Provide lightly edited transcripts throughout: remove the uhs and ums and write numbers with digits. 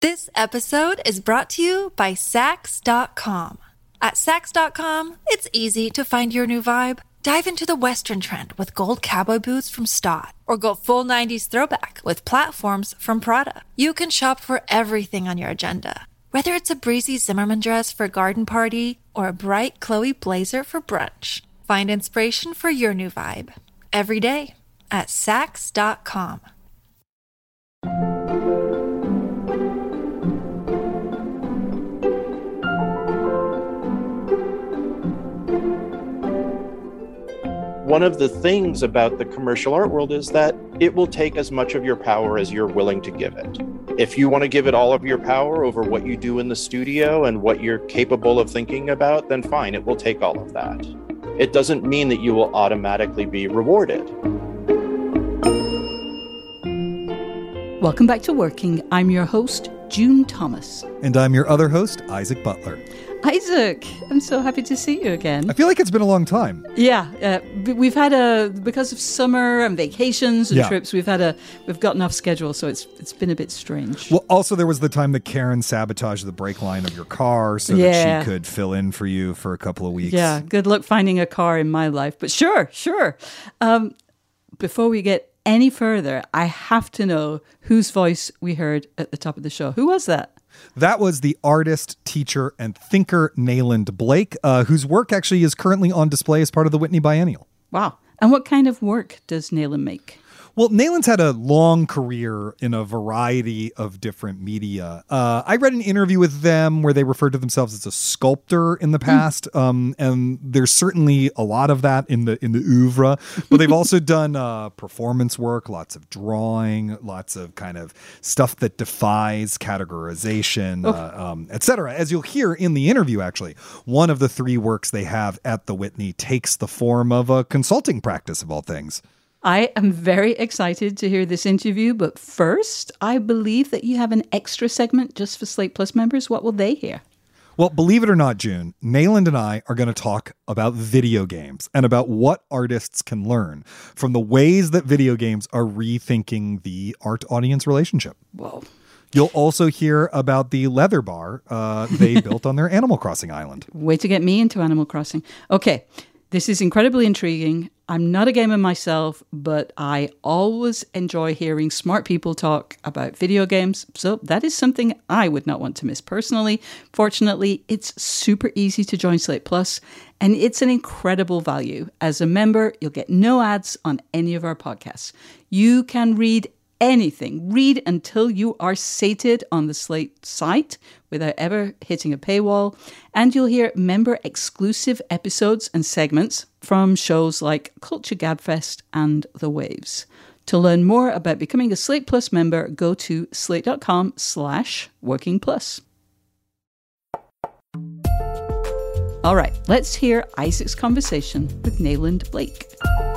This episode is brought to you by Sax.com. At Sax.com, it's easy to find your new vibe. Dive into the Western trend with gold cowboy boots from Stott, or go full 90s throwback with platforms from Prada. You can shop for everything on your agenda, whether it's a breezy Zimmermann dress for a garden party or a bright Chloe blazer for brunch. Find inspiration for your new vibe every day at Sax.com. One of the things about the commercial art world is that it will take as much of your power as you're willing to give it. If you want to give it all of your power over what you do in the studio and what you're capable of thinking about, then fine, it will take all of that. It doesn't mean that you will automatically be rewarded. Welcome back to Working. I'm your host, June Thomas. And I'm your other host, Isaac Butler. Isaac, I'm so happy to see you again. I feel like it's been a long time. Yeah, we've had because of summer and vacations and trips, we've gotten off schedule, so it's been a bit strange. Well, also there was the time that Karen sabotaged the brake line of your car so that she could fill in for you for a couple of weeks. Yeah, good luck finding a car in my life, but sure. Before we get any further, I have to know whose voice we heard at the top of the show. Who was that? That was the artist, teacher, and thinker Nayland Blake, whose work actually is currently on display as part of the Whitney Biennial. Wow. And what kind of work does Nayland make? Well, Nayland's had a long career in a variety of different media. I read an interview with them where they referred to themselves as a sculptor in the past, and there's certainly a lot of that in the oeuvre. But they've also done performance work, lots of drawing, lots of kind of stuff that defies categorization, etc. As you'll hear in the interview, actually, one of the three works they have at the Whitney takes the form of a consulting practice of all things. I am very excited to hear this interview, but first, I believe that you have an extra segment just for Slate Plus members. What will they hear? Well, believe it or not, June, Nayland and I are going to talk about video games and about what artists can learn from the ways that video games are rethinking the art-audience relationship. Whoa. You'll also hear about the leather bar they built on their Animal Crossing island. Way to get me into Animal Crossing. Okay, this is incredibly intriguing. I'm not a gamer myself, but I always enjoy hearing smart people talk about video games. So that is something I would not want to miss personally. Fortunately, it's super easy to join Slate Plus, and it's an incredible value. As a member, you'll get no ads on any of our podcasts. You can read anything. Read until you are sated on the Slate site without ever hitting a paywall. And you'll hear member-exclusive episodes and segments from shows like Culture Gabfest and The Waves. To learn more about becoming a Slate Plus member, go to slate.com/workingplus. All right, let's hear Isaac's conversation with Nayland Blake.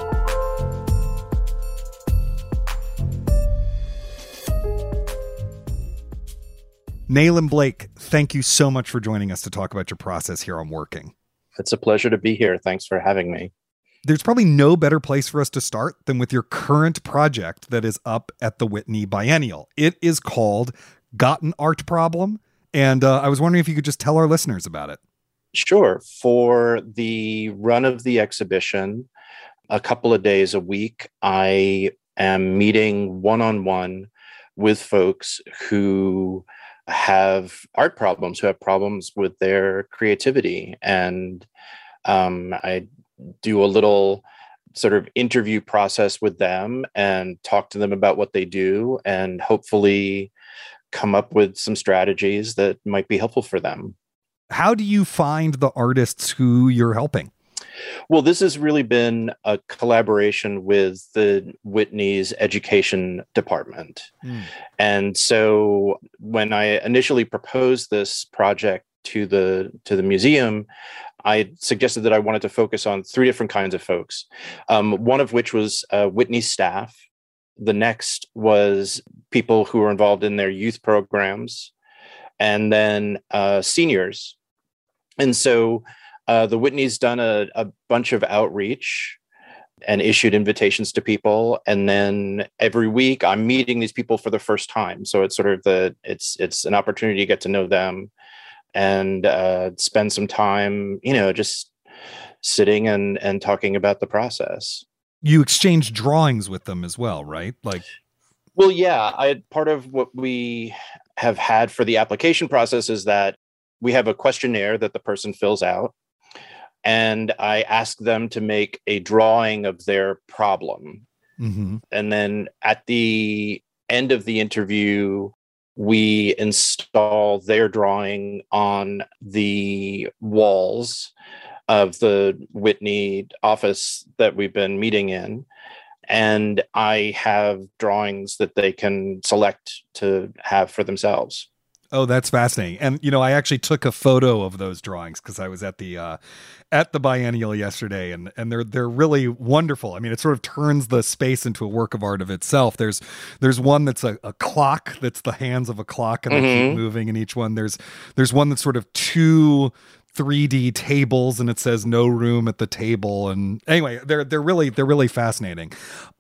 Nayland Blake, thank you so much for joining us to talk about your process here on Working. It's a pleasure to be here. Thanks for having me. There's probably no better place for us to start than with your current project that is up at the Whitney Biennial. It is called Got an Art Problem, and I was wondering if you could just tell our listeners about it. Sure. For the run of the exhibition, a couple of days a week, I am meeting one-on-one with folks who have art problems, who have problems with their creativity. And I do a little sort of interview process with them and talk to them about what they do and hopefully come up with some strategies that might be helpful for them. How do you find the artists who you're helping? Well, this has really been a collaboration with the Whitney's education department. And so when I initially proposed this project to the museum, I suggested that I wanted to focus on three different kinds of folks, one of which was Whitney's staff. The next was people who were involved in their youth programs, and then seniors. And so the Whitney's done a bunch of outreach and issued invitations to people. And then every week I'm meeting these people for the first time. So it's sort of it's an opportunity to get to know them and spend some time, just sitting and talking about the process. You exchange drawings with them as well, right? Well, yeah, part of what we have had for the application process is that we have a questionnaire that the person fills out, and I ask them to make a drawing of their problem. Mm-hmm. And then at the end of the interview, we install their drawing on the walls of the Whitney office that we've been meeting in. And I have drawings that they can select to have for themselves. Oh, that's fascinating. And, I actually took a photo of those drawings because I was at the biennial yesterday, and they're really wonderful. I mean, it sort of turns the space into a work of art of itself. There's one that's a clock, that's the hands of a clock, and they keep moving in each one. There's one that's sort of two 3D tables, and it says no room at the table. And anyway, they're really fascinating.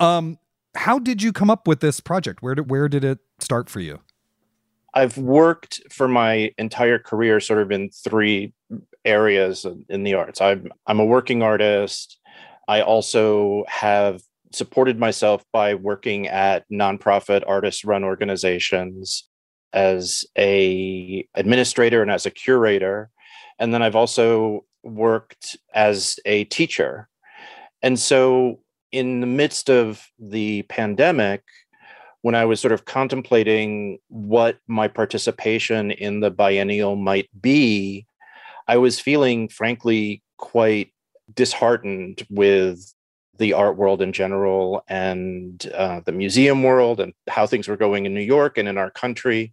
How did you come up with this project? Where did it start for you? I've worked for my entire career sort of in three areas in the arts. I'm a working artist. I also have supported myself by working at nonprofit artist-run organizations as a administrator and as a curator. And then I've also worked as a teacher. And so in the midst of the pandemic, when I was sort of contemplating what my participation in the biennial might be, I was feeling, frankly, quite disheartened with the art world in general and the museum world and how things were going in New York and in our country.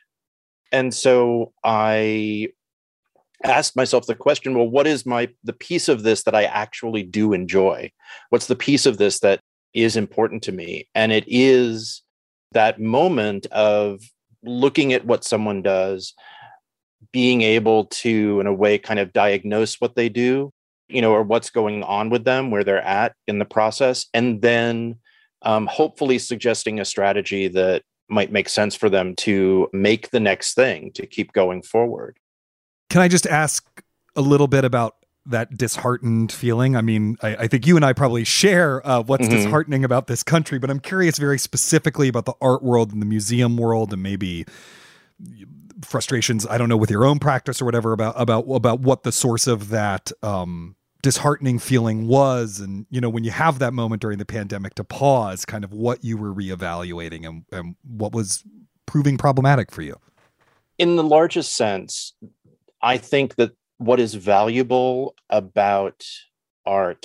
And so I asked myself the question, well, what is the piece of this that I actually do enjoy? What's the piece of this that is important to me? And it is that moment of looking at what someone does, being able to, in a way, kind of diagnose what they do, or what's going on with them, where they're at in the process, and then hopefully suggesting a strategy that might make sense for them to make the next thing, to keep going forward. Can I just ask a little bit about that disheartened feeling? I mean, I think you and I probably share what's disheartening about this country, but I'm curious very specifically about the art world and the museum world, and maybe frustrations, I don't know, with your own practice or whatever, about what the source of that disheartening feeling was. And, when you have that moment during the pandemic to pause, kind of what you were reevaluating and what was proving problematic for you. In the largest sense, I think that what is valuable about art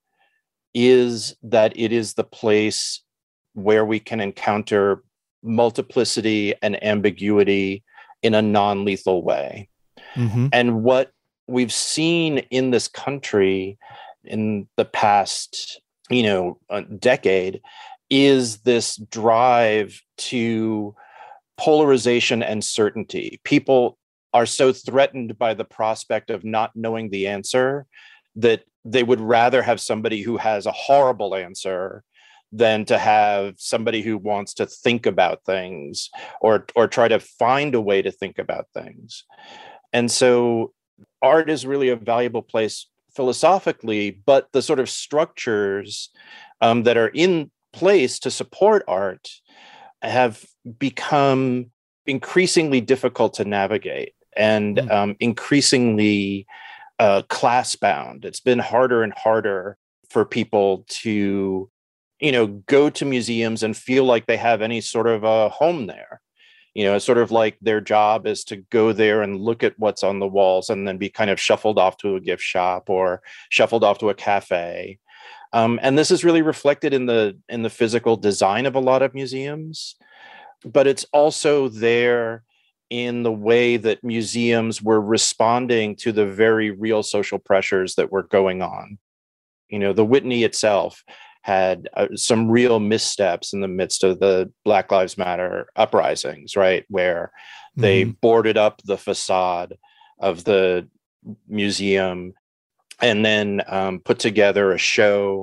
is that it is the place where we can encounter multiplicity and ambiguity in a non-lethal way. Mm-hmm. And what we've seen in this country in the past, decade is this drive to polarization and certainty. People are so threatened by the prospect of not knowing the answer that they would rather have somebody who has a horrible answer than to have somebody who wants to think about things or try to find a way to think about things. And so art is really a valuable place philosophically, but the sort of structures that are in place to support art have become increasingly difficult to navigate and increasingly class-bound. It's been harder and harder for people to, go to museums and feel like they have any sort of a home there. It's sort of like their job is to go there and look at what's on the walls and then be kind of shuffled off to a gift shop or shuffled off to a cafe. And this is really reflected in the physical design of a lot of museums, but it's also there in the way that museums were responding to the very real social pressures that were going on. The Whitney itself had some real missteps in the midst of the Black Lives Matter uprisings, right? Where they boarded up the facade of the museum and then put together a show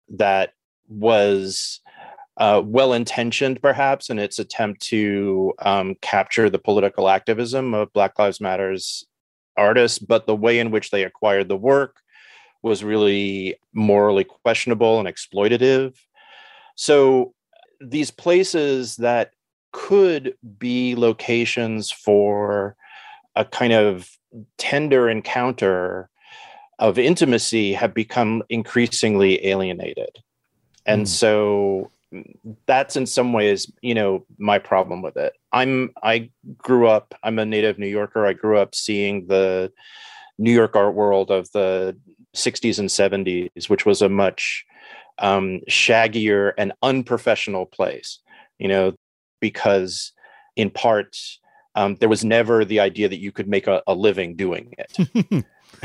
that was well-intentioned, perhaps, in its attempt to capture the political activism of Black Lives Matter's artists, but the way in which they acquired the work was really morally questionable and exploitative. So these places that could be locations for a kind of tender encounter of intimacy have become increasingly alienated. And so that's in some ways, my problem with it. I'm a native New Yorker. I grew up seeing the New York art world of the 60s and 70s, which was a much shaggier and unprofessional place, because in part, there was never the idea that you could make a living doing it.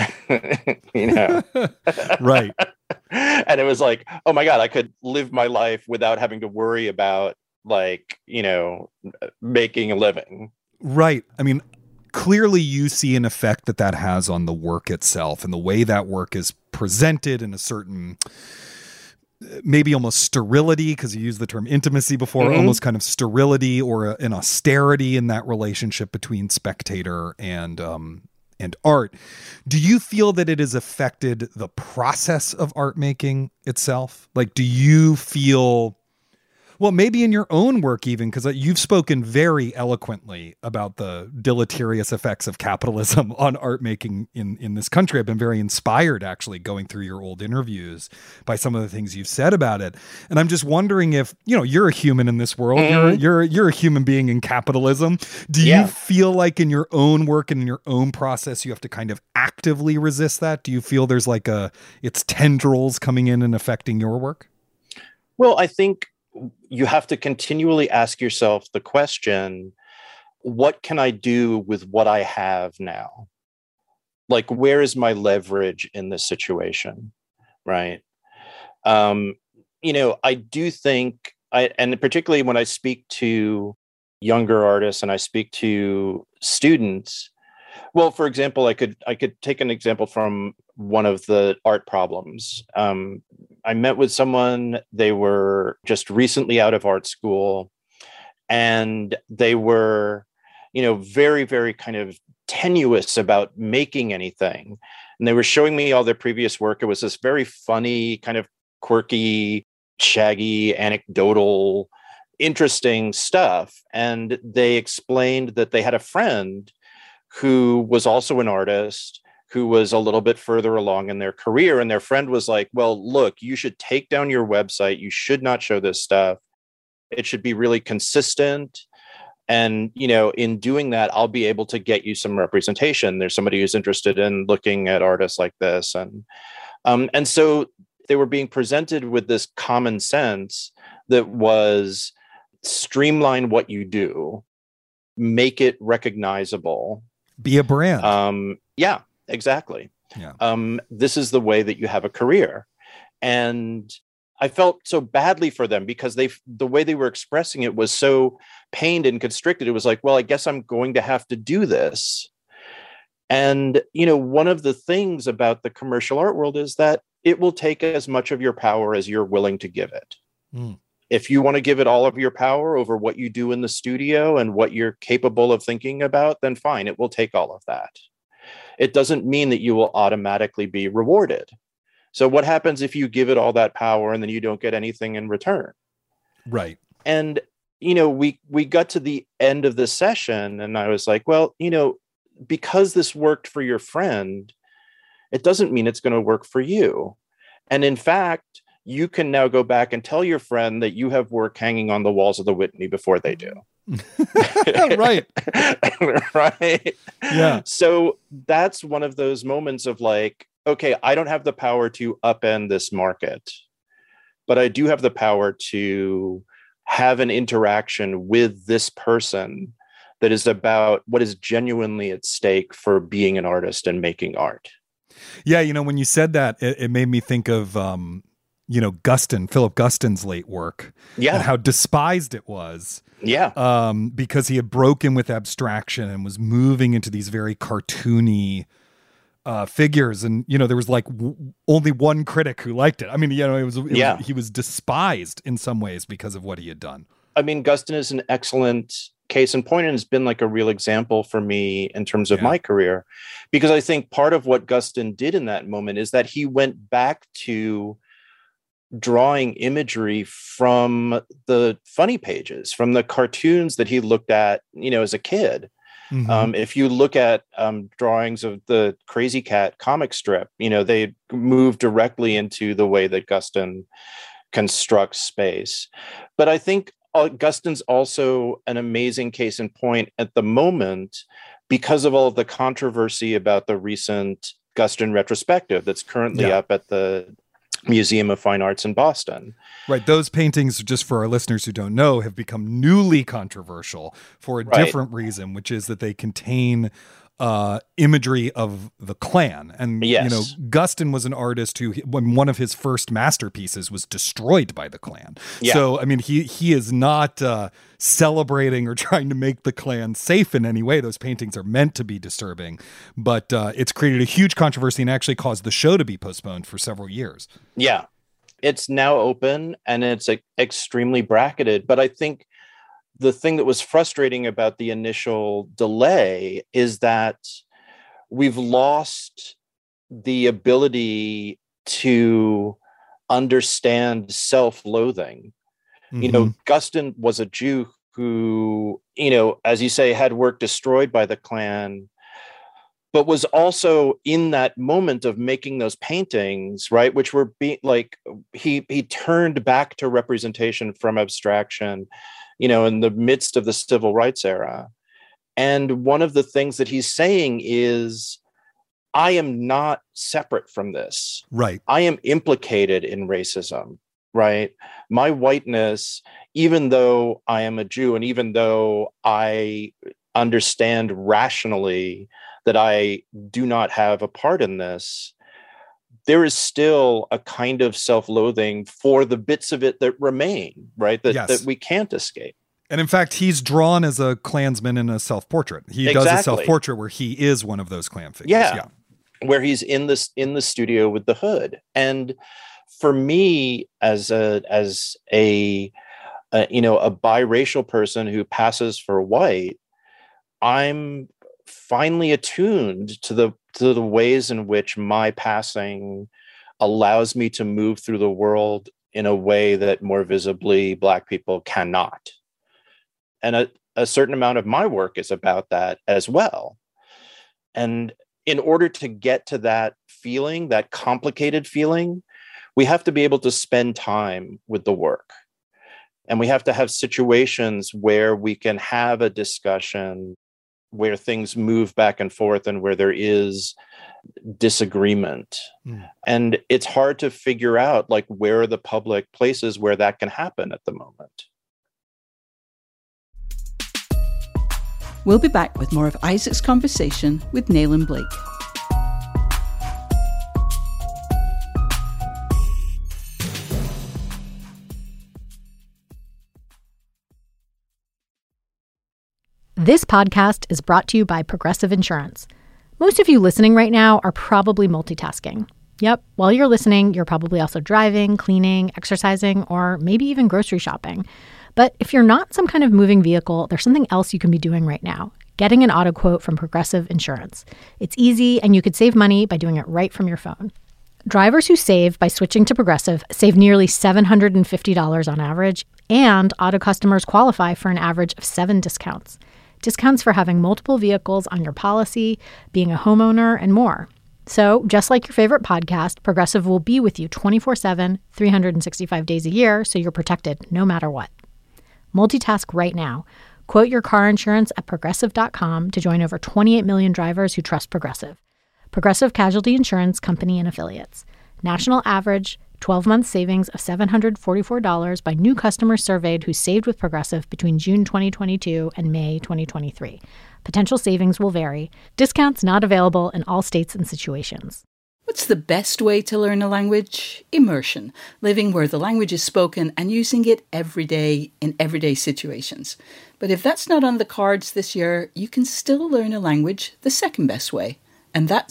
Right. And it was like, oh my God, I could live my life without having to worry about making a living. Right. I mean, clearly you see an effect that has on the work itself and the way that work is presented in a certain, maybe almost sterility, because you used the term intimacy before, almost kind of sterility or an austerity in that relationship between spectator and art. Do you feel that it has affected the process of art making itself? Like, do you feel, well, maybe in your own work even, because you've spoken very eloquently about the deleterious effects of capitalism on art making in this country. I've been very inspired, actually, going through your old interviews by some of the things you've said about it. And I'm just wondering if, you're a human in this world, you're a human being in capitalism. Do you feel like in your own work and in your own process, you have to kind of actively resist that? Do you feel there's like it's tendrils coming in and affecting your work? Well, I think you have to continually ask yourself the question, what can I do with what I have now? Like, where is my leverage in this situation? Right. I do think and particularly when I speak to younger artists and I speak to students, well, for example, I could take an example from one of the art problems. I met with someone, they were just recently out of art school, and they were, very, very kind of tenuous about making anything. And they were showing me all their previous work. It was this very funny, kind of quirky, shaggy, anecdotal, interesting stuff. And they explained that they had a friend who was also an artist, who was a little bit further along in their career. And their friend was like, well, look, you should take down your website. You should not show this stuff. It should be really consistent. And, in doing that, I'll be able to get you some representation. There's somebody who's interested in looking at artists like this. And so they were being presented with this common sense that was streamline what you do, make it recognizable. Be a brand. Yeah. Exactly. Yeah. This is the way that you have a career. And I felt so badly for them because the way they were expressing it was so pained and constricted. It was like, well, I guess I'm going to have to do this. And, one of the things about the commercial art world is that it will take as much of your power as you're willing to give it. If you want to give it all of your power over what you do in the studio and what you're capable of thinking about, then fine, it will take all of that. It doesn't mean that you will automatically be rewarded. So what happens if you give it all that power and then you don't get anything in return? Right. And, we got to the end of the session and I was like, well, because this worked for your friend, it doesn't mean it's going to work for you. And in fact, you can now go back and tell your friend that you have work hanging on the walls of the Whitney before they do. Right. Right. Yeah. So that's one of those moments of like, okay, I don't have the power to upend this market, but I do have the power to have an interaction with this person that is about what is genuinely at stake for being an artist and making art. Yeah. When you said that, it made me think of, Philip Guston's late work. Yeah. And how despised it was. Yeah. Because he had broken with abstraction and was moving into these very cartoony figures, and there was like only one critic who liked it. I mean, he was despised in some ways because of what he had done. I mean, Guston is an excellent case in point, and has been like a real example for me in terms of my career, because I think part of what Guston did in that moment is that he went back to drawing imagery from the funny pages, from the cartoons that he looked at, as a kid. Mm-hmm. If you look at drawings of the Crazy Cat comic strip, they move directly into the way that Guston constructs space. But I think Guston's also an amazing case in point at the moment because of all of the controversy about the recent Guston retrospective that's currently up at the Museum of Fine Arts in Boston. Right. Those paintings, just for our listeners who don't know, have become newly controversial for a different reason, which is that they contain imagery of the Klan. And, Guston was an artist who, when one of his first masterpieces was destroyed by the Klan. Yeah. So, I mean, he is not celebrating or trying to make the Klan safe in any way. Those paintings are meant to be disturbing, but it's created a huge controversy and actually caused the show to be postponed for several years. Yeah. It's now open and it's extremely bracketed, but I think the thing that was frustrating about the initial delay is that we've lost the ability to understand self-loathing. Mm-hmm. Guston was a Jew who, as you say, had work destroyed by the Klan, but was also in that moment of making those paintings, right, which were being like, he turned back to representation from abstraction, in the midst of the civil rights era. And one of the things that he's saying is, I am not separate from this. Right. I am implicated in racism, right? My whiteness, even though I am a Jew, and even though I understand rationally that I do not have a part in this, there is still a kind of self-loathing for the bits of it that remain, right? That we can't escape. And in fact, he's drawn as a Klansman in a self-portrait. He does a self-portrait where he is one of those Klan figures. Yeah. Where he's in the studio with the hood. And for me, as a biracial person who passes for white, I'm finally attuned to the ways in which my passing allows me to move through the world in a way that more visibly Black people cannot. And a certain amount of my work is about that as well. And in order to get to that feeling, that complicated feeling, we have to be able to spend time with the work. And we have to have situations where we can have a discussion, where things move back and forth and where there is disagreement. And it's hard to figure out, like, where are the public places where that can happen at the moment. We'll be back with more of Isaac's conversation with Nayland Blake. This podcast is brought to you by Progressive Insurance. Most of you listening right now are probably multitasking. Yep, while you're listening, you're probably also driving, cleaning, exercising, or maybe even grocery shopping. But if you're not some kind of moving vehicle, there's something else you can be doing right now: getting an auto quote from Progressive Insurance. It's easy, and you could save money by doing it right from your phone. Drivers who save by switching to Progressive save nearly $750 on average, and auto customers qualify for an average of 7 discounts. Discounts for having multiple vehicles on your policy, being a homeowner, and more. So, just like your favorite podcast, Progressive will be with you 24/7, 365 days a year, so you're protected no matter what. Multitask right now. Quote your car insurance at Progressive.com to join over 28 million drivers who trust Progressive. Progressive Casualty Insurance Company and Affiliates. National average 12-month savings of $744 by new customers surveyed who saved with Progressive between June 2022 and May 2023. Potential savings will vary. Discounts not available in all states and situations. What's the best way to learn a language? Immersion, living where the language is spoken and using it every day in everyday situations. But if that's not on the cards this year, you can still learn a language the second best way, and that's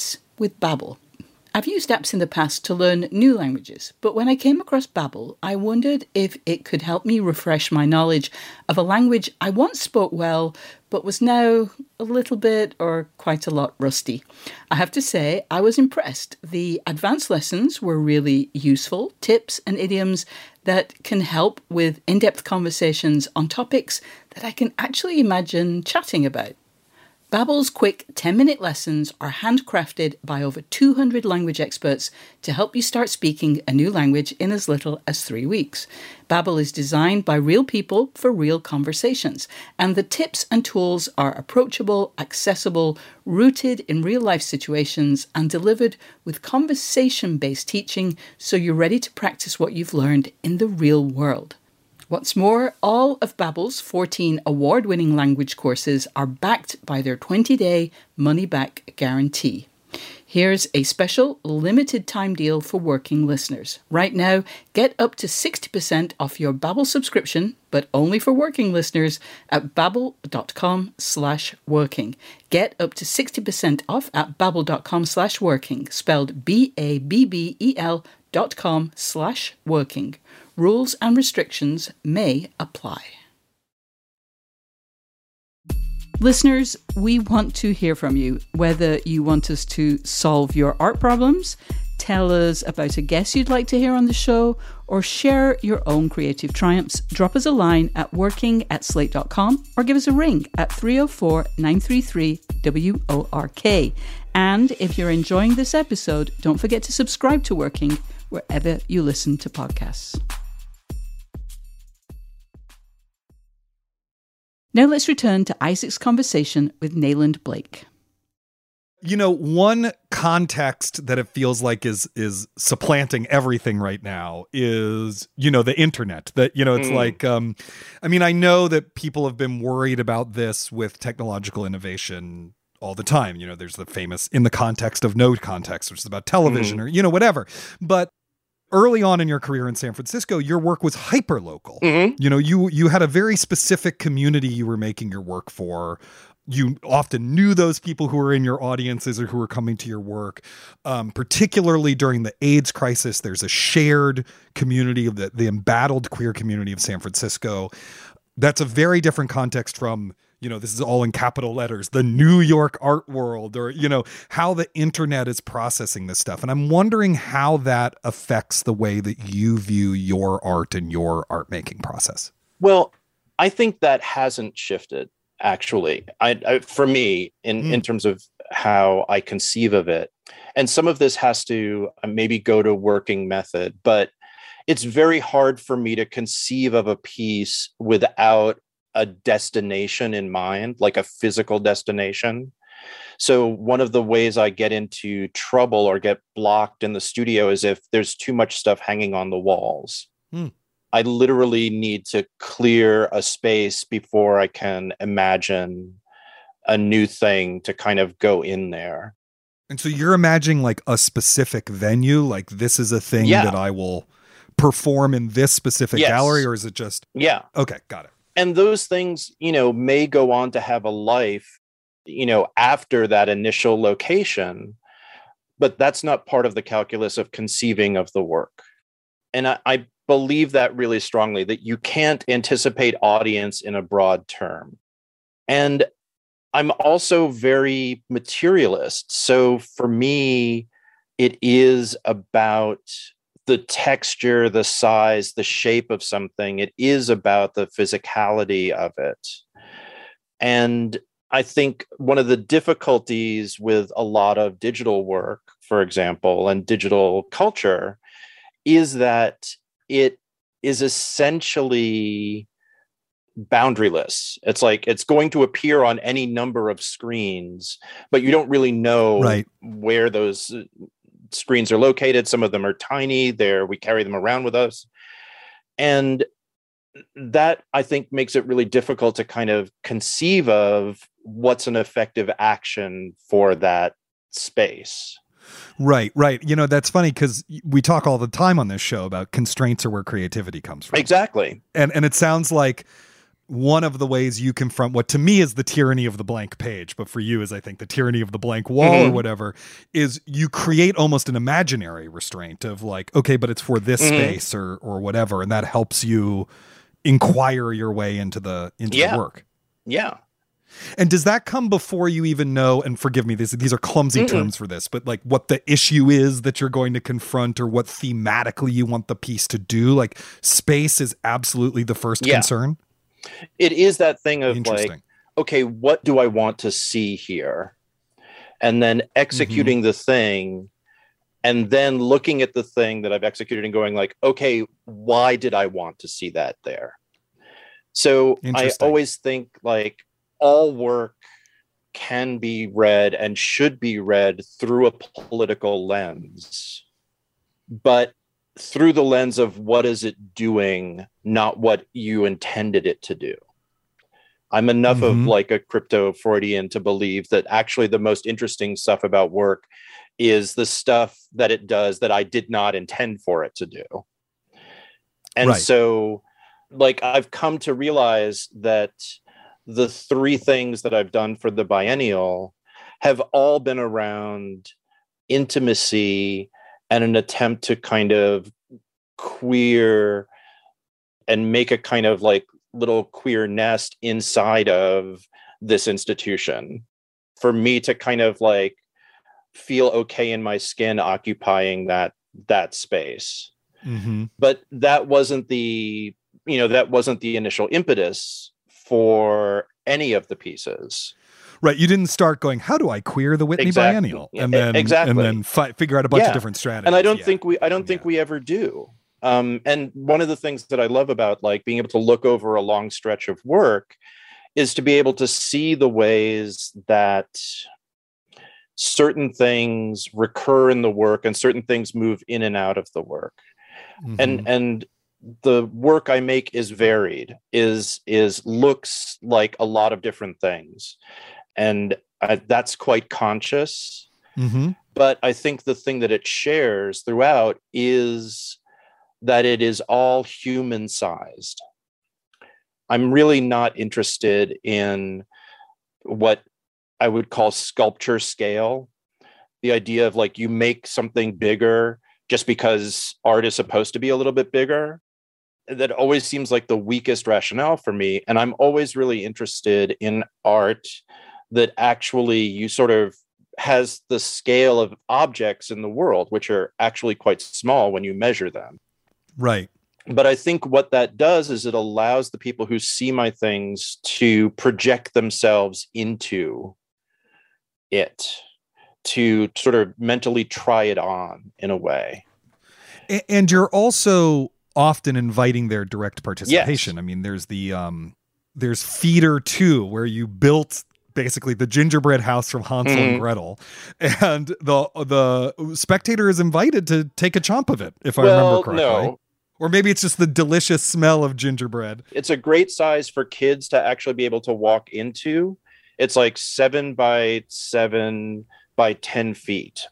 with Babbel. I've used apps in the past to learn new languages, but when I came across Babbel, I wondered if it could help me refresh my knowledge of a language I once spoke well, but was now a little bit or quite a lot rusty. I have to say, I was impressed. The advanced lessons were really useful, tips and idioms that can help with in-depth conversations on topics that I can actually imagine chatting about. Babbel's quick 10-minute lessons are handcrafted by over 200 language experts to help you start speaking a new language in as little as 3 weeks. Babbel is designed by real people for real conversations, and the tips and tools are approachable, accessible, rooted in real-life situations, and delivered with conversation-based teaching so you're ready to practice what you've learned in the real world. What's more, all of Babbel's 14 award-winning language courses are backed by their 20-day money-back guarantee. Here's a special limited-time deal for working listeners. Right now, get up to 60% off your Babbel subscription, but only for working listeners at babbel.com/working. Get up to 60% off at babbel.com/working, spelled BABBEL.com/working. Rules and restrictions may apply. Listeners, we want to hear from you, whether you want us to solve your art problems, tell us about a guest you'd like to hear on the show, or share your own creative triumphs. Drop us a line at working@slate.com or give us a ring at 304-933-WORK. And if you're enjoying this episode, don't forget to subscribe to Working wherever you listen to podcasts. Now let's return to Isaac's conversation with Nayland Blake. You know, one context that it feels like is supplanting everything right now is, you know, the internet. That, you know, it's like, I mean, I know that people have been worried about this with technological innovation all the time. You know, there's the famous in the context of no context, which is about television or, you know, whatever. But early on in your career in San Francisco, your work was hyper local. You know, you had a very specific community you were making your work for. You often knew those people who were in your audiences or who were coming to your work. Particularly during the AIDS crisis, there's a shared community of the embattled queer community of San Francisco. That's a very different context from, you know, this is all in capital letters, the New York art world, or, you know, how the internet is processing this stuff. And I'm wondering how that affects the way that you view your art and your art making process. Well, I think that hasn't shifted, actually, for me, in terms of how I conceive of it. And some of this has to maybe go to working method, but it's very hard for me to conceive of a piece without a destination in mind, like a physical destination. So one of the ways I get into trouble or get blocked in the studio is if there's too much stuff hanging on the walls. I literally need to clear a space before I can imagine a new thing to kind of go in there. And so you're imagining like a specific venue, like this is a thing that I will perform in this specific gallery, or is it just? Yeah. Okay, got it. And those things, you know, may go on to have a life, you know, after that initial location, but that's not part of the calculus of conceiving of the work. And I believe that really strongly, that you can't anticipate audience in a broad term. And I'm also very materialist. So for me, it is about the texture, the size, the shape of something. It is about the physicality of it. And I think one of the difficulties with a lot of digital work, for example, and digital culture is that it is essentially boundaryless. It's like it's going to appear on any number of screens, but you don't really know where those screens are located. Some of them are tiny. We carry them around with us. And that, I think, makes it really difficult to kind of conceive of what's an effective action for that space. Right. You know, that's funny because we talk all the time on this show about constraints are where creativity comes from. Exactly. And it sounds like one of the ways you confront what to me is the tyranny of the blank page, but for you is, I think, the tyranny of the blank wall or whatever, is you create almost an imaginary restraint of like, okay, but it's for this space or whatever. And that helps you inquire your way into the work. Yeah. And does that come before you even know, and forgive me, these are clumsy terms for this, but like what the issue is that you're going to confront or what thematically you want the piece to do? Like space is absolutely the first concern. It is that thing of like, okay, what do I want to see here? And then executing the thing, and then looking at the thing that I've executed and going like, okay, why did I want to see that there? So I always think like all work can be read and should be read through a political lens, but through the lens of what is it doing, not what you intended it to do. I'm enough of like a crypto Freudian to believe that actually the most interesting stuff about work is the stuff that it does that I did not intend for it to do. And so like I've come to realize that the three things that I've done for the biennial have all been around intimacy and an attempt to kind of queer and make a kind of like little queer nest inside of this institution for me to kind of like feel okay in my skin occupying that space. But that wasn't the initial impetus for any of the pieces. Right. You didn't start going, how do I queer the Whitney Biennial? And then figure out a bunch of different strategies. And I don't think we ever do. And one of the things that I love about like being able to look over a long stretch of work is to be able to see the ways that certain things recur in the work and certain things move in and out of the work. And the work I make is varied, is looks like a lot of different things. And that's quite conscious. But I think the thing that it shares throughout is that it is all human sized. I'm really not interested in what I would call sculpture scale. The idea of like you make something bigger just because art is supposed to be a little bit bigger. That always seems like the weakest rationale for me. And I'm always really interested in art that actually you sort of has the scale of objects in the world, which are actually quite small when you measure them. Right. But I think what that does is it allows the people who see my things to project themselves into it, to sort of mentally try it on in a way. And you're also often inviting their direct participation. I mean, there's there's Feeder 2, where you built basically the gingerbread house from Hansel and Gretel, and the spectator is invited to take a chomp of it, if I remember correctly. No. Or maybe it's just the delicious smell of gingerbread. It's a great size for kids to actually be able to walk into. It's like 7 by 7 by 10 feet.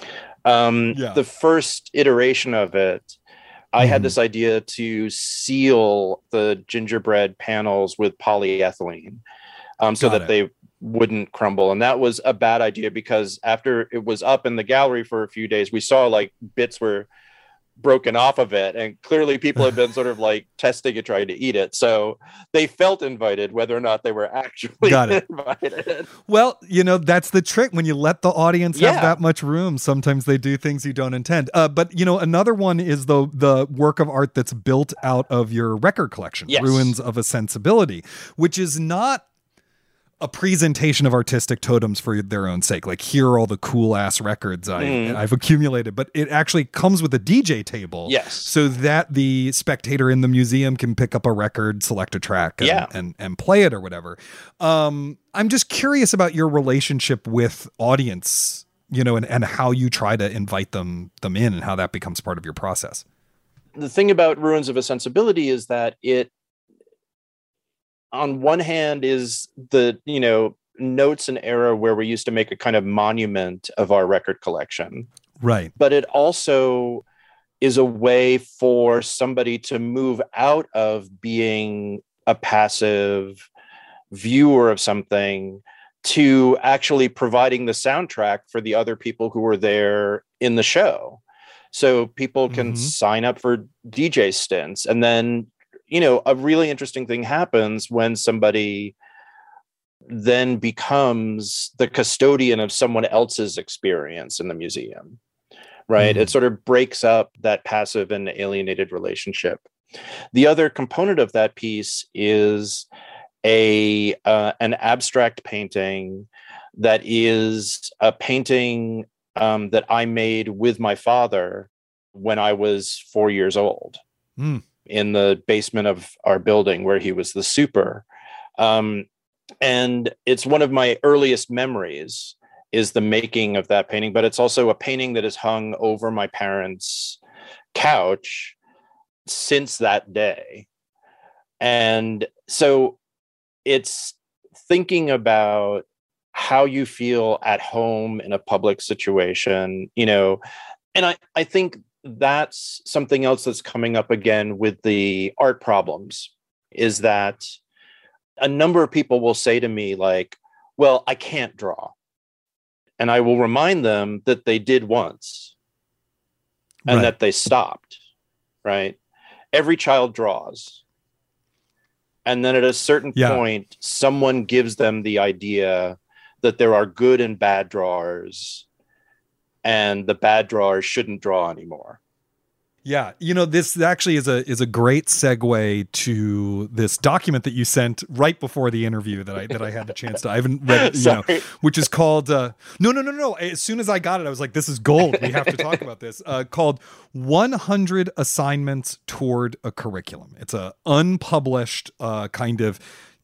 The first iteration of it, I had this idea to seal the gingerbread panels with polyethylene so that they wouldn't crumble. And that was a bad idea because after it was up in the gallery for a few days, we saw like bits were broken off of it. And clearly people have been sort of like testing and trying to eat it. So they felt invited, whether or not they were actually invited. Well, that's the trick. When you let the audience have that much room, sometimes they do things you don't intend. But, another one is the work of art that's built out of your record collection, Ruins of a Sensibility, which is not a presentation of artistic totems for their own sake. Like, here are all the cool ass records I've accumulated, but it actually comes with a DJ table. Yes. So that the spectator in the museum can pick up a record, select a track and play it or whatever. I'm just curious about your relationship with audience, and how you try to invite them in and how that becomes part of your process. The thing about Ruins of a Sensibility is that it, on one hand, is the, notes an era where we used to make a kind of monument of our record collection. Right. But it also is a way for somebody to move out of being a passive viewer of something to actually providing the soundtrack for the other people who were there in the show. So people can sign up for DJ stints. And then, a really interesting thing happens when somebody then becomes the custodian of someone else's experience in the museum, right? It sort of breaks up that passive and alienated relationship. The other component of that piece is an abstract painting that is a painting that I made with my father when I was 4 years old in the basement of our building where he was the super. And it's one of my earliest memories is the making of that painting, but it's also a painting that is hung over my parents' couch since that day. And so it's thinking about how you feel at home in a public situation, and I think that's something else that's coming up again with the art problems, is that a number of people will say to me like, well, I can't draw. And I will remind them that they did once and that they stopped, right? Every child draws. And then at a certain point, someone gives them the idea that there are good and bad drawers, and the bad drawers shouldn't draw anymore. Yeah, this actually is a great segue to this document that you sent right before the interview that I had the chance to. I haven't read, which is called No. As soon as I got it, I was like, this is gold. We have to talk about this. Called 100 Assignments Toward a Curriculum. It's a unpublished kind of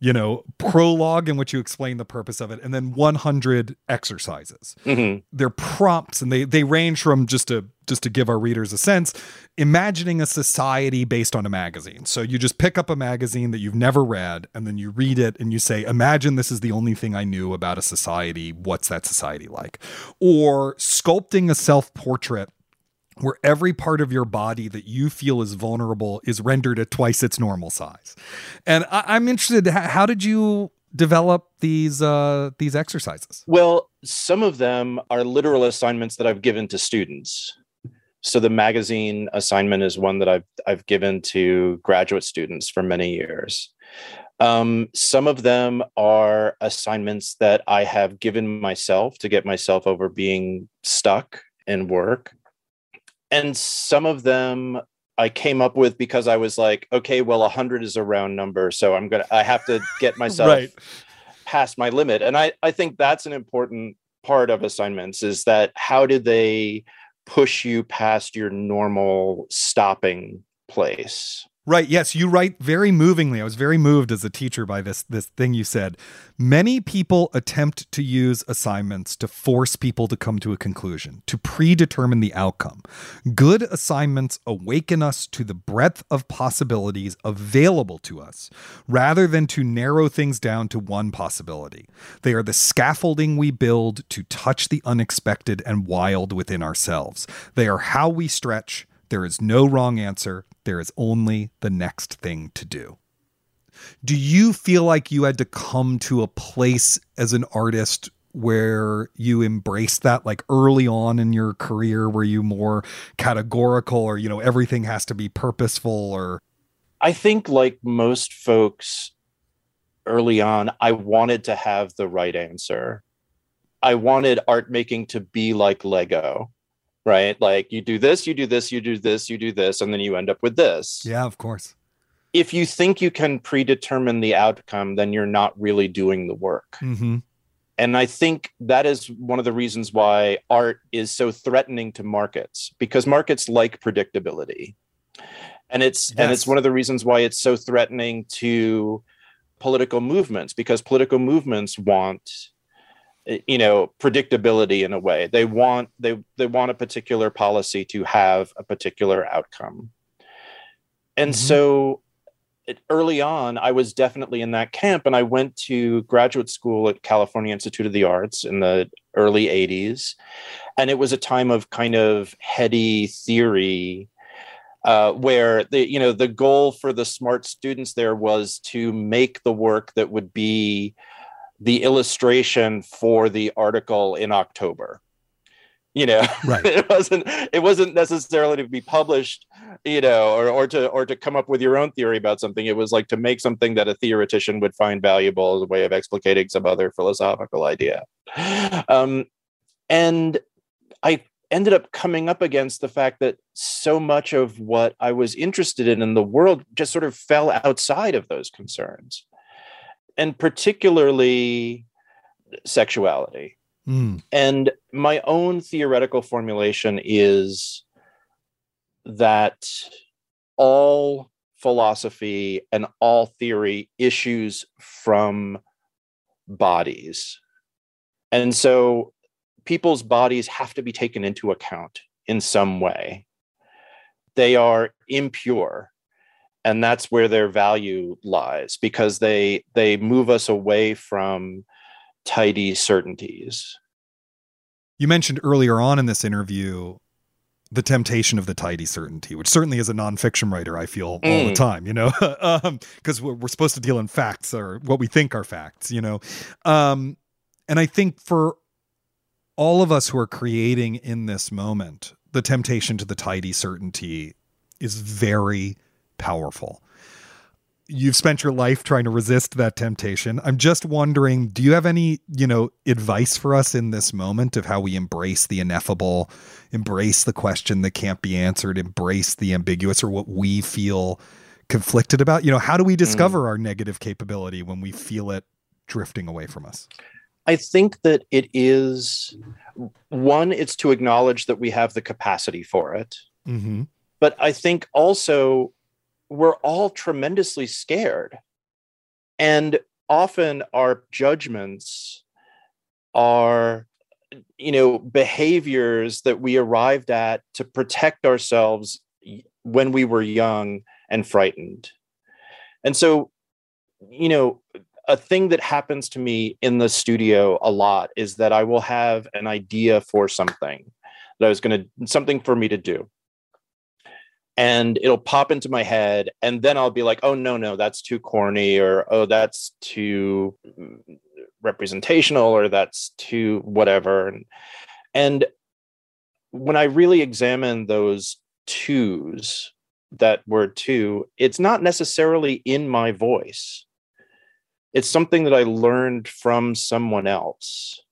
prologue in which you explain the purpose of it, and then 100 exercises. They're prompts, and they range from just to give our readers a sense, imagining a society based on a magazine. So you just pick up a magazine that you've never read, and then you read it and you say, imagine this is the only thing I knew about a society. What's that society like? Or sculpting a self-portrait where every part of your body that you feel is vulnerable is rendered at twice its normal size. And I'm interested, how did you develop these exercises? Well, some of them are literal assignments that I've given to students. So the magazine assignment is one that I've given to graduate students for many years. Some of them are assignments that I have given myself to get myself over being stuck in work. And some of them I came up with because I was like, okay, well, 100 is a round number. So I have to get myself past my limit. And I think that's an important part of assignments, is that how do they push you past your normal stopping place? Right. Yes, you write very movingly. I was very moved as a teacher by this thing you said. Many people attempt to use assignments to force people to come to a conclusion, to predetermine the outcome. Good assignments awaken us to the breadth of possibilities available to us, rather than to narrow things down to one possibility. They are the scaffolding we build to touch the unexpected and wild within ourselves. They are how we stretch. There is no wrong answer. There is only the next thing to do. Do you feel like you had to come to a place as an artist where you embraced that, like early on in your career? Were you more categorical, or, everything has to be purposeful? Or I think, like most folks early on, I wanted to have the right answer. I wanted art making to be like Lego. Right? Like you do this, you do this, you do this, you do this, and then you end up with this. Yeah, of course. If you think you can predetermine the outcome, then you're not really doing the work. And I think that is one of the reasons why art is so threatening to markets, because markets like predictability. And it's one of the reasons why it's so threatening to political movements, because political movements want predictability in a way. They want a particular policy to have a particular outcome. And so early on, I was definitely in that camp, and I went to graduate school at California Institute of the Arts in the early 80s. And it was a time of kind of heady theory where the goal for the smart students there was to make the work that would be the illustration for the article in October. Right. It wasn't necessarily to be published, or to come up with your own theory about something. It was like to make something that a theoretician would find valuable as a way of explicating some other philosophical idea. And I ended up coming up against the fact that so much of what I was interested in the world just sort of fell outside of those concerns, and particularly sexuality. And my own theoretical formulation is that all philosophy and all theory issues from bodies. And so people's bodies have to be taken into account in some way. They are impure, and that's where their value lies, because they move us away from tidy certainties. You mentioned earlier on in this interview the temptation of the tidy certainty, which certainly as a nonfiction writer, I feel all the time, because we're supposed to deal in facts, or what we think are facts, and I think for all of us who are creating in this moment, the temptation to the tidy certainty is very powerful. You've spent your life trying to resist that temptation. I'm just wondering, do you have any, advice for us in this moment of how we embrace the ineffable, embrace the question that can't be answered, embrace the ambiguous, or what we feel conflicted about? How do we discover our negative capability when we feel it drifting away from us? I think that it is, one, it's to acknowledge that we have the capacity for it. Mm-hmm. But I think also we're all tremendously scared. And often our judgments are, behaviors that we arrived at to protect ourselves when we were young and frightened. And so, a thing that happens to me in the studio a lot is that I will have an idea for something that something for me to do. And it'll pop into my head, and then I'll be like, oh, no, that's too corny, or, oh, that's too representational, or that's too whatever. And when I really examine those twos, that word two, it's not necessarily in my voice. It's something that I learned from someone else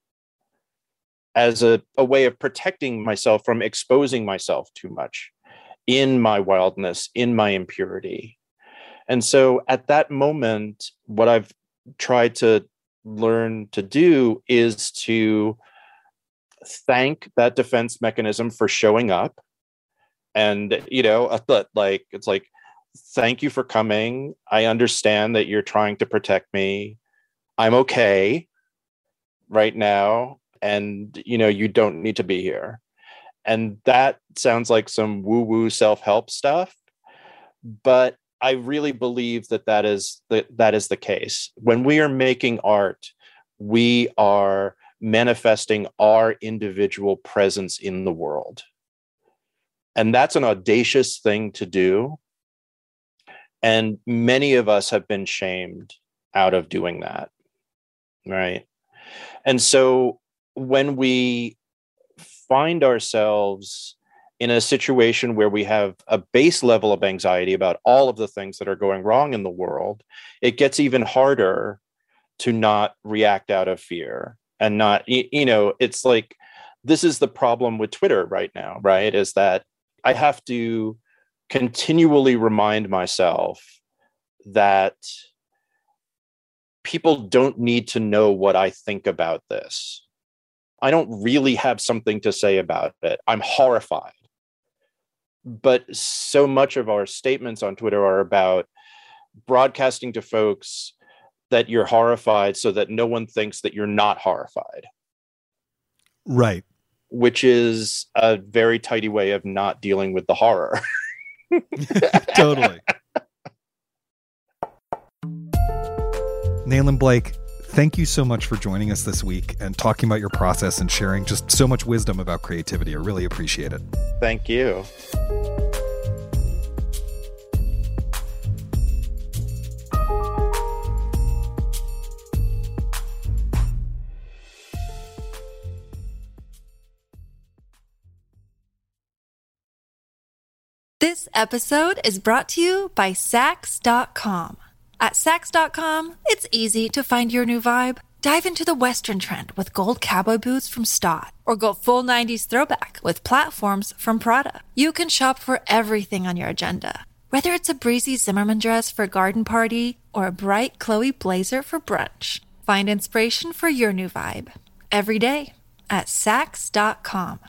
as a way of protecting myself from exposing myself too much in my wildness, in my impurity. And so at that moment, what I've tried to learn to do is to thank that defense mechanism for showing up. And, it's like, thank you for coming. I understand that you're trying to protect me. I'm okay right now. And, you don't need to be here. And that sounds like some woo-woo self-help stuff. But I really believe that is the case. When we are making art, we are manifesting our individual presence in the world. And that's an audacious thing to do. And many of us have been shamed out of doing that, right? And so when we find ourselves in a situation where we have a base level of anxiety about all of the things that are going wrong in the world, it gets even harder to not react out of fear and not, it's like, this is the problem with Twitter right now, right? Is that I have to continually remind myself that people don't need to know what I think about this. I don't really have something to say about it. I'm horrified. But so much of our statements on Twitter are about broadcasting to folks that you're horrified so that no one thinks that you're not horrified. Right. Which is a very tidy way of not dealing with the horror. Totally. Nayland Blake, thank you so much for joining us this week and talking about your process and sharing just so much wisdom about creativity. I really appreciate it. Thank you. This episode is brought to you by Sax.com. At Sax.com, it's easy to find your new vibe. Dive into the Western trend with gold cowboy boots from Stott, or go full 90s throwback with platforms from Prada. You can shop for everything on your agenda, whether it's a breezy Zimmermann dress for a garden party or a bright Chloe blazer for brunch. Find inspiration for your new vibe every day at Sax.com.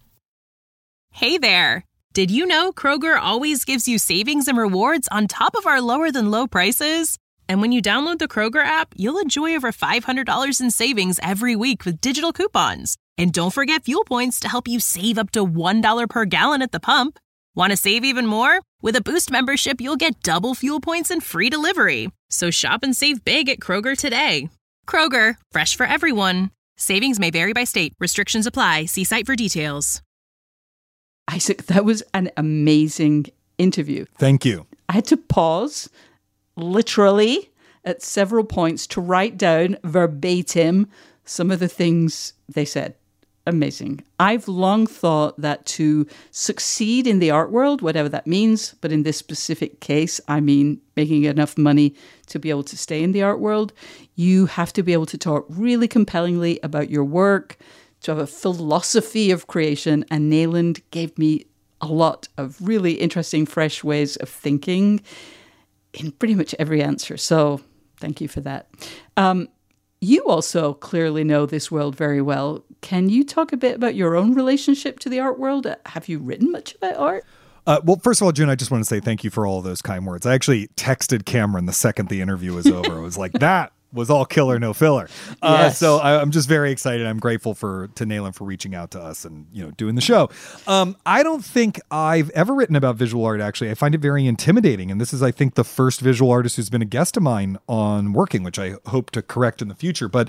Hey there! Did you know Kroger always gives you savings and rewards on top of our lower-than-low prices? And when you download the Kroger app, you'll enjoy over $500 in savings every week with digital coupons. And don't forget fuel points to help you save up to $1 per gallon at the pump. Want to save even more? With a Boost membership, you'll get double fuel points and free delivery. So shop and save big at Kroger today. Kroger, fresh for everyone. Savings may vary by state. Restrictions apply. See site for details. Isaac, that was an amazing interview. Thank you. I had to pause literally at several points to write down verbatim some of the things they said. Amazing. I've long thought that to succeed in the art world, whatever that means, but in this specific case, I mean making enough money to be able to stay in the art world, you have to be able to talk really compellingly about your work, to have a philosophy of creation, and Nayland gave me a lot of really interesting, fresh ways of thinking in pretty much every answer. So thank you for that. You also clearly know this world very well. Can you talk a bit about your own relationship to the art world? Have you written much about art? Well, first of all, June, I just want to say thank you for all of those kind words. I actually texted Cameron the second the interview was over. I was like, that was all killer, no filler. Yes. So I'm just very excited. I'm grateful to Nayland for reaching out to us and, doing the show. I don't think I've ever written about visual art, actually. I find it very intimidating. And this is, I think, the first visual artist who's been a guest of mine on Working, which I hope to correct in the future. But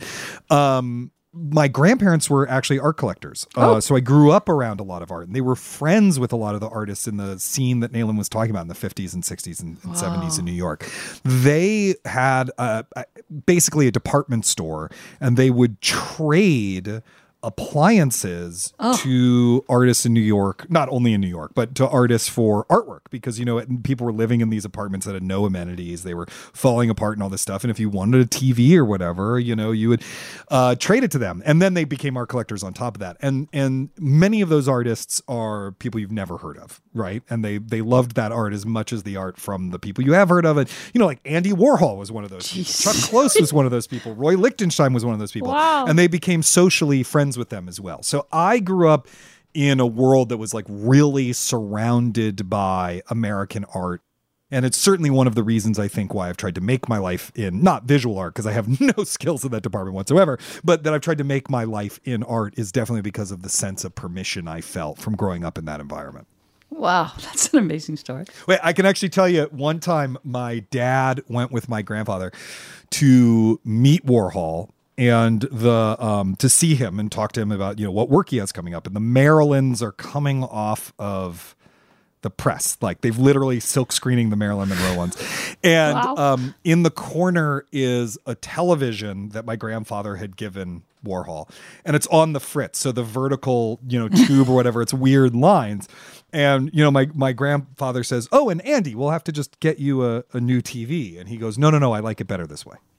my grandparents were actually art collectors. So I grew up around a lot of art, and they were friends with a lot of the artists in the scene that Nayland was talking about in the 50s and 60s and 70s in New York. They had basically a department store, and they would trade appliances to artists in New York, not only in New York, but to artists for artwork, because, people were living in these apartments that had no amenities. They were falling apart and all this stuff. And if you wanted a TV or whatever, you would trade it to them. And then they became art collectors on top of that. And many of those artists are people you've never heard of, right? And they loved that art as much as the art from the people you have heard of. And, like Andy Warhol was one of those people. Chuck Close was one of those people. Roy Lichtenstein was one of those people. Wow. And they became socially friends with them as well. So I grew up in a world that was like really surrounded by American art. And it's certainly one of the reasons I think why I've tried to make my life in, not visual art, because I have no skills in that department whatsoever, but that I've tried to make my life in art is definitely because of the sense of permission I felt from growing up in that environment. Wow, that's an amazing story. Wait, I can actually tell you, one time my dad went with my grandfather to meet Warhol and to see him and talk to him about, what work he has coming up. And the Marilyns are coming off of the press. Like, they've literally silk screening the Marilyn Monroe ones. And in the corner is a television that my grandfather had given Warhol. And it's on the fritz. So the vertical, tube or whatever, it's weird lines. And, my grandfather says, "Oh, and Andy, we'll have to just get you a new TV." And he goes, No, I like it better this way.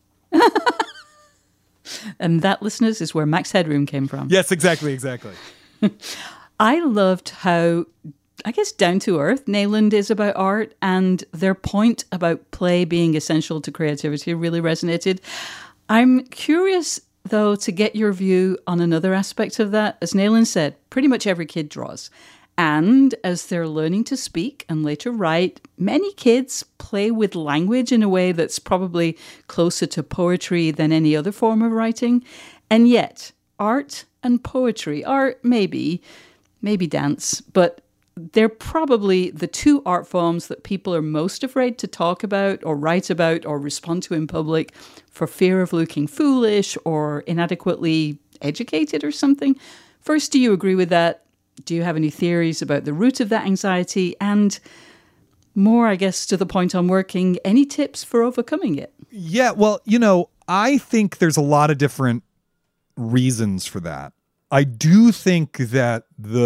And that, listeners, is where Max Headroom came from. Yes, exactly. I loved how, I guess, down to earth Nayland is about art, and their point about play being essential to creativity really resonated. I'm curious, though, to get your view on another aspect of that. As Nayland said, pretty much every kid draws. And as they're learning to speak and later write, many kids play with language in a way that's probably closer to poetry than any other form of writing. And yet, art and poetry are maybe dance, but they're probably the two art forms that people are most afraid to talk about or write about or respond to in public for fear of looking foolish or inadequately educated or something. First, do you agree with that? Do you have any theories about the root of that anxiety? And more, I guess, to the point on Working, any tips for overcoming it? Yeah, well, I think there's a lot of different reasons for that. I do think that the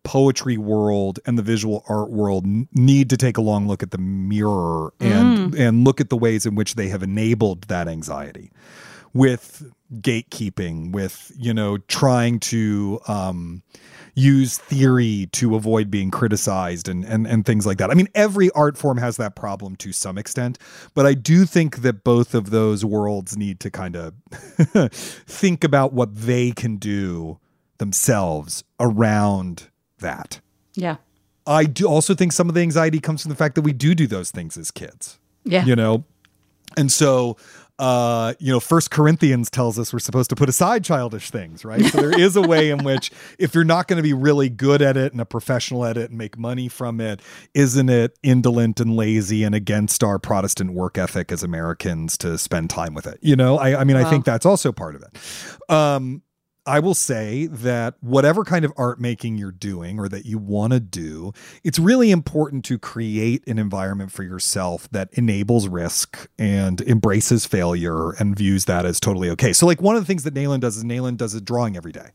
poetry world and the visual art world need to take a long look at the mirror and look at the ways in which they have enabled that anxiety with gatekeeping, with, trying to use theory to avoid being criticized and things like that. I mean, every art form has that problem to some extent, but I do think that both of those worlds need to kind of think about what they can do themselves around that. Yeah. I do also think some of the anxiety comes from the fact that we do those things as kids. Yeah. And so, 1 Corinthians tells us we're supposed to put aside childish things, right? So there is a way in which if you're not going to be really good at it and a professional at it and make money from it, isn't it indolent and lazy and against our Protestant work ethic as Americans to spend time with it? I think that's also part of it. I will say that whatever kind of art making you're doing or that you want to do, it's really important to create an environment for yourself that enables risk and embraces failure and views that as totally okay. So like one of the things that Nayland does is Nayland does a drawing every day.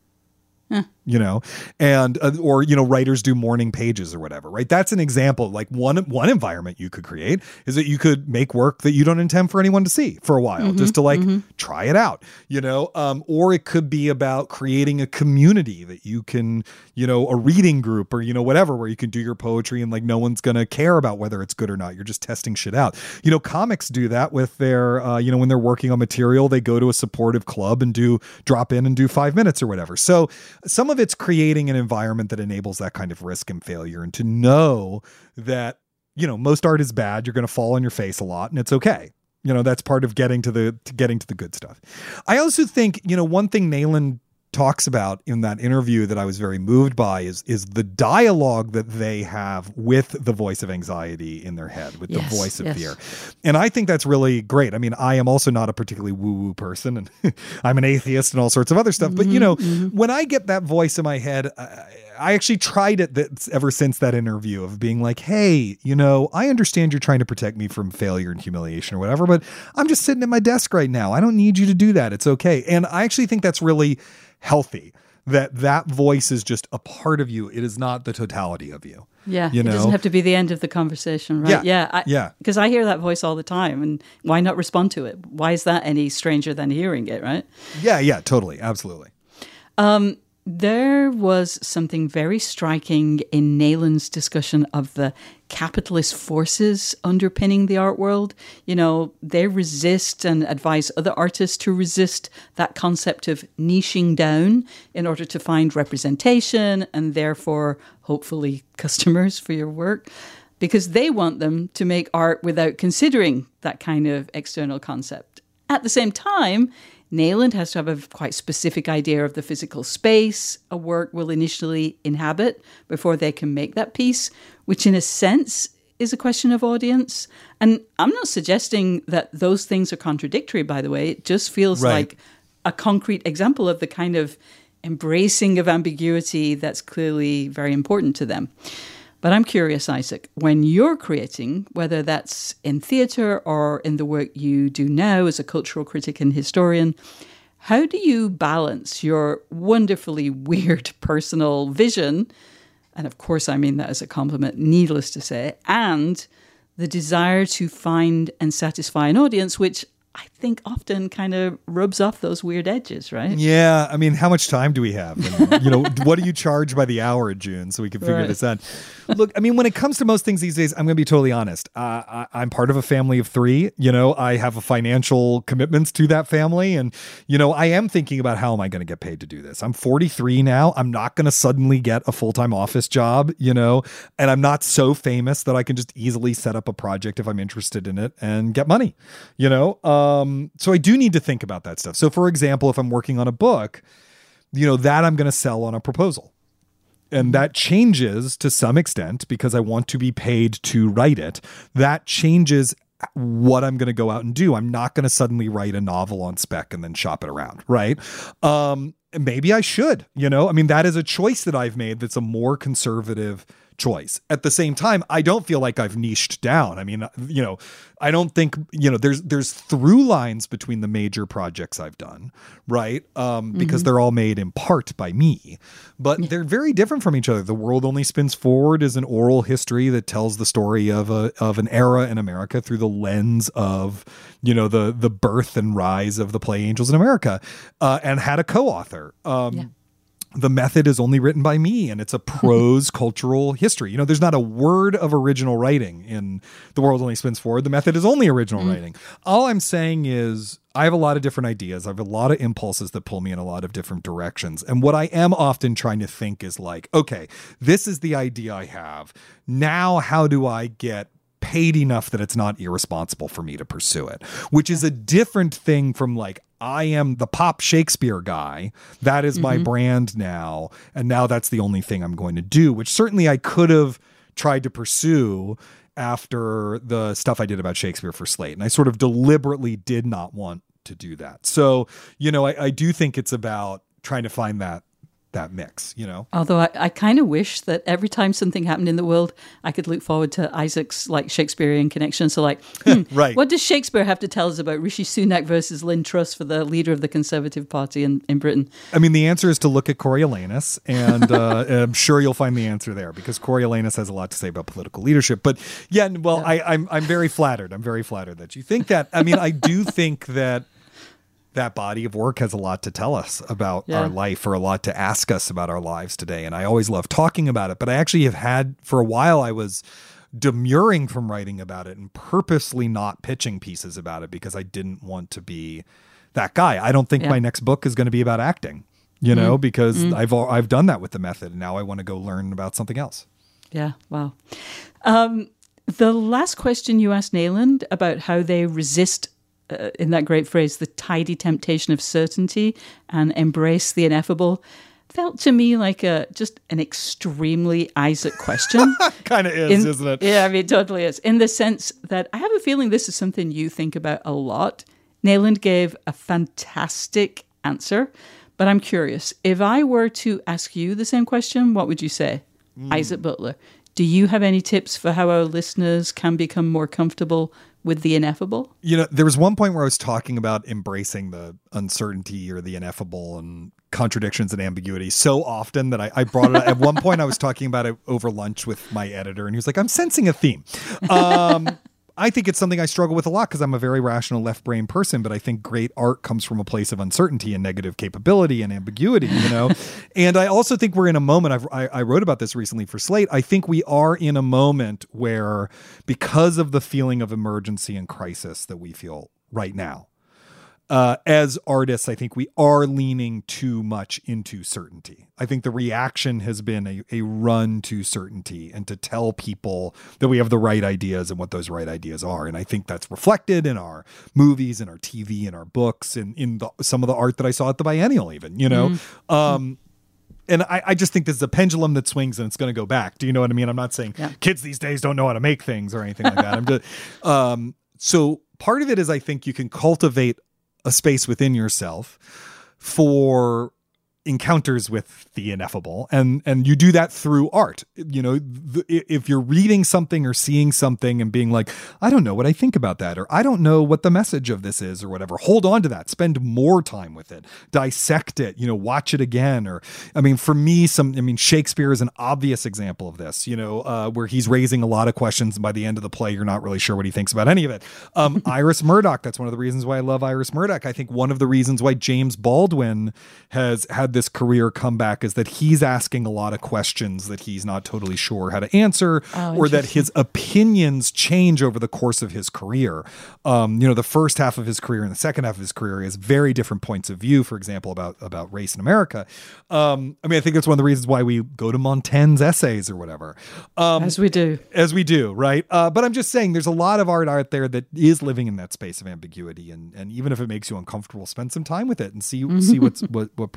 And writers do morning pages or whatever, right? That's an example. Like one environment you could create is that you could make work that you don't intend for anyone to see for a while, just to try it out, or it could be about creating a community that you can, a reading group or, whatever, where you can do your poetry and like no one's going to care about whether it's good or not. You're just testing shit out. Comics do that with their, when they're working on material, they go to a supportive club and drop in and do 5 minutes or whatever. So some of it's creating an environment that enables that kind of risk and failure, and to know that, most art is bad. You're going to fall on your face a lot and it's okay. That's part of getting to the good stuff. I also think, one thing Nayland talks about in that interview that I was very moved by is the dialogue that they have with the voice of anxiety in their head, with the voice of fear. And I think that's really great. I mean, I am also not a particularly woo-woo person, and I'm an atheist and all sorts of other stuff. But, when I get that voice in my head, I actually tried it ever since that interview of being like, hey, I understand you're trying to protect me from failure and humiliation or whatever, but I'm just sitting at my desk right now. I don't need you to do that. It's okay. And I actually think that's really healthy, that voice is just a part of you. It is not the totality of you. Yeah. It doesn't have to be the end of the conversation, right? Yeah. Because I hear that voice all the time, and why not respond to it? Why is that any stranger than hearing it, right? Yeah, totally. Absolutely. There was something very striking in Nayland's discussion of the capitalist forces underpinning the art world. They resist and advise other artists to resist that concept of niching down in order to find representation and therefore, hopefully, customers for your work, because they want them to make art without considering that kind of external concept. At the same time, Nayland has to have a quite specific idea of the physical space a work will initially inhabit before they can make that piece, which in a sense is a question of audience. And I'm not suggesting that those things are contradictory, by the way. It just feels like a concrete example of the kind of embracing of ambiguity that's clearly very important to them. But I'm curious, Isaac, when you're creating, whether that's in theatre or in the work you do now as a cultural critic and historian, how do you balance your wonderfully weird personal vision, and of course I mean that as a compliment, needless to say, and the desire to find and satisfy an audience, which I think often kind of rubs off those weird edges, right? Yeah. I mean, how much time do we have? And, what do you charge by the hour, June, so we can figure this out? Look, I mean, when it comes to most things these days, I'm going to be totally honest. I'm part of a family of 3. I have a financial commitments to that family. And, I am thinking about how am I going to get paid to do this? I'm 43 now. I'm not going to suddenly get a full-time office job, and I'm not so famous that I can just easily set up a project if I'm interested in it and get money, So I do need to think about that stuff. So for example, if I'm working on a book, that I'm going to sell on a proposal. And that changes to some extent because I want to be paid to write it. That changes what I'm going to go out and do. I'm not going to suddenly write a novel on spec and then shop it around, right? Maybe I should, I mean, that is a choice that I've made that's a more conservative choice. At the same time, I don't feel like I've niched down. I mean, I don't think, there's through lines between the major projects I've done, right? Because they're all made in part by me, but they're very different from each other. The World Only Spins Forward is an oral history that tells the story of an era in America through the lens of, the birth and rise of the play Angels in America, and had a co-author. The Method is only written by me, and it's a prose cultural history. There's not a word of original writing in The World Only Spins Forward. The Method is only original writing. All I'm saying is I have a lot of different ideas. I have a lot of impulses that pull me in a lot of different directions. And what I am often trying to think is like, okay, this is the idea I have. Now, how do I get paid enough that it's not irresponsible for me to pursue it? Which is a different thing from like, I am the pop Shakespeare guy. That is my brand now. And now that's the only thing I'm going to do, which certainly I could have tried to pursue after the stuff I did about Shakespeare for Slate. And I sort of deliberately did not want to do that. So, I do think it's about trying to find that mix, Although I kind of wish that every time something happened in the world, I could look forward to Isaac's like Shakespearean connection. So like, right. What does Shakespeare have to tell us about Rishi Sunak versus Lynn Truss for the leader of the Conservative Party in Britain? I mean, the answer is to look at Coriolanus, and I'm sure you'll find the answer there because Coriolanus has a lot to say about political leadership. But I'm very flattered. I'm very flattered that you think that. I mean, I do think that body of work has a lot to tell us about our life, or a lot to ask us about our lives today. And I always love talking about it, but I actually have had, for a while, I was demurring from writing about it and purposely not pitching pieces about it because I didn't want to be that guy. I don't think my next book is going to be about acting, because I've done that with The Method, and now I want to go learn about something else. Yeah. Wow. The last question you asked Nayland about how they resist in that great phrase, the tidy temptation of certainty and embrace the ineffable, felt to me like just an extremely Isaac question. Kind of is, isn't it? Yeah, I mean, it totally is. In the sense that I have a feeling this is something you think about a lot. Nayland gave a fantastic answer, but I'm curious. If I were to ask you the same question, what would you say? Isaac Butler, do you have any tips for how our listeners can become more comfortable with the ineffable? There was one point where I was talking about embracing the uncertainty or the ineffable and contradictions and ambiguity so often that I brought it up. At one point I was talking about it over lunch with my editor, and he was like, I'm sensing a theme. I think it's something I struggle with a lot because I'm a very rational left brain person, but I think great art comes from a place of uncertainty and negative capability and ambiguity, And I also think we're in a moment, I wrote about this recently for Slate. I think we are in a moment where, because of the feeling of emergency and crisis that we feel right now, as artists, I think we are leaning too much into certainty. I think the reaction has been a run to certainty and to tell people that we have the right ideas and what those right ideas are. And I think that's reflected in our movies and our TV and our books and in some of the art that I saw at the Biennial even, And I just think this is a pendulum that swings and it's going to go back. Do you know what I mean? I'm not saying kids these days don't know how to make things or anything like that. I'm just, so part of it is I think you can cultivate a space within yourself for encounters with the ineffable, and you do that through art. If you're reading something or seeing something and being like, I don't know what I think about that, or I don't know what the message of this is, or whatever, hold on to that, spend more time with it, dissect it, watch it again. Or for me, Shakespeare is an obvious example of this, where he's raising a lot of questions, and by the end of the play you're not really sure what he thinks about any of it. Iris Murdoch, that's one of the reasons why I love Iris Murdoch. I think one of the reasons why James Baldwin has had this career comeback is that he's asking a lot of questions that he's not totally sure how to answer, or that his opinions change over the course of his career. The first half of his career and the second half of his career has very different points of view, for example, about race in America. I think that's one of the reasons why we go to Montaigne's essays or whatever. As we do, right? But I'm just saying there's a lot of art out there that is living in that space of ambiguity. And even if it makes you uncomfortable, spend some time with it and see what provokes.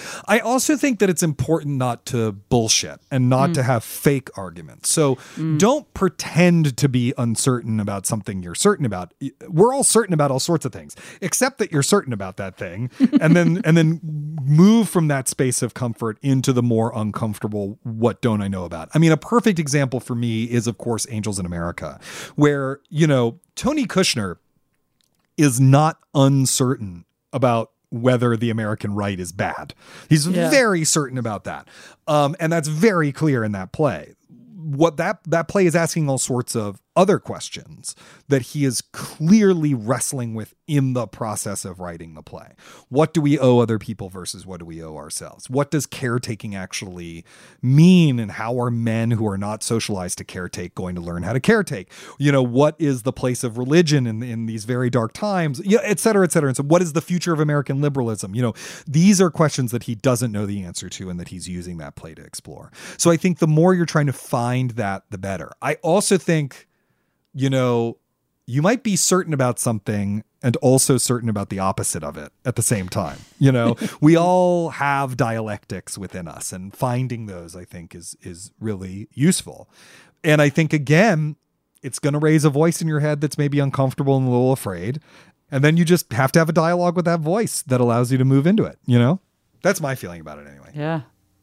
I also think that it's important not to bullshit and not to have fake arguments. So don't pretend to be uncertain about something you're certain about. We're all certain about all sorts of things, except that you're certain about that thing, and then move from that space of comfort into the more uncomfortable, what don't I know about? I mean, a perfect example for me is, of course, Angels in America, where, Tony Kushner is not uncertain about whether the American right is bad. He's very certain about that. And that's very clear in that play. What that play is asking all sorts of other questions that he is clearly wrestling with in the process of writing the play. What do we owe other people versus what do we owe ourselves? What does caretaking actually mean, and how are men who are not socialized to caretake going to learn how to caretake? What is the place of religion in these very dark times? Et cetera, et cetera. And so what is the future of American liberalism? These are questions that he doesn't know the answer to and that he's using that play to explore. So I think the more you're trying to find that, the better. I also think, you might be certain about something and also certain about the opposite of it at the same time. We all have dialectics within us, and finding those, I think, is really useful. And I think, again, it's going to raise a voice in your head that's maybe uncomfortable and a little afraid. And then you just have to have a dialogue with that voice that allows you to move into it. That's my feeling about it anyway. Yeah.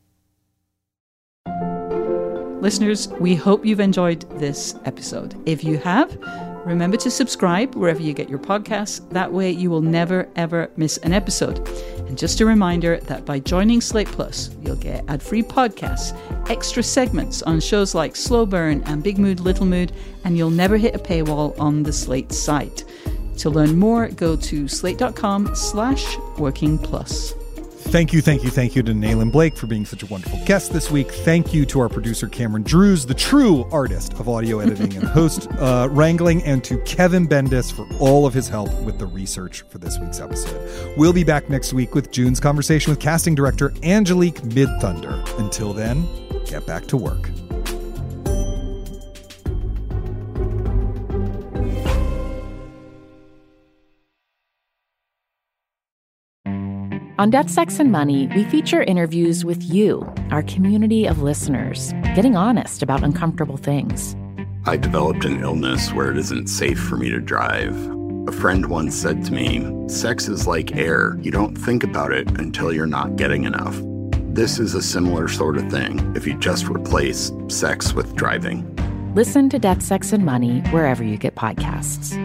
Listeners, we hope you've enjoyed this episode. If you have, remember to subscribe wherever you get your podcasts. That way you will never, ever miss an episode. And just a reminder that by joining Slate Plus, you'll get ad-free podcasts, extra segments on shows like Slow Burn and Big Mood, Little Mood, and you'll never hit a paywall on the Slate site. To learn more, go to slate.com/workingplus. Thank you to Nayland Blake for being such a wonderful guest this week. Thank you to our producer, Cameron Drews, the true artist of audio editing and host wrangling, and to Kevin Bendis for all of his help with the research for this week's episode. We'll be back next week with June's conversation with casting director Angelique Midthunder. Until then, get back to work. On Death, Sex, and Money, we feature interviews with you, our community of listeners, getting honest about uncomfortable things. I developed an illness where it isn't safe for me to drive. A friend once said to me, sex is like air. You don't think about it until you're not getting enough. This is a similar sort of thing if you just replace sex with driving. Listen to Death, Sex, and Money wherever you get podcasts.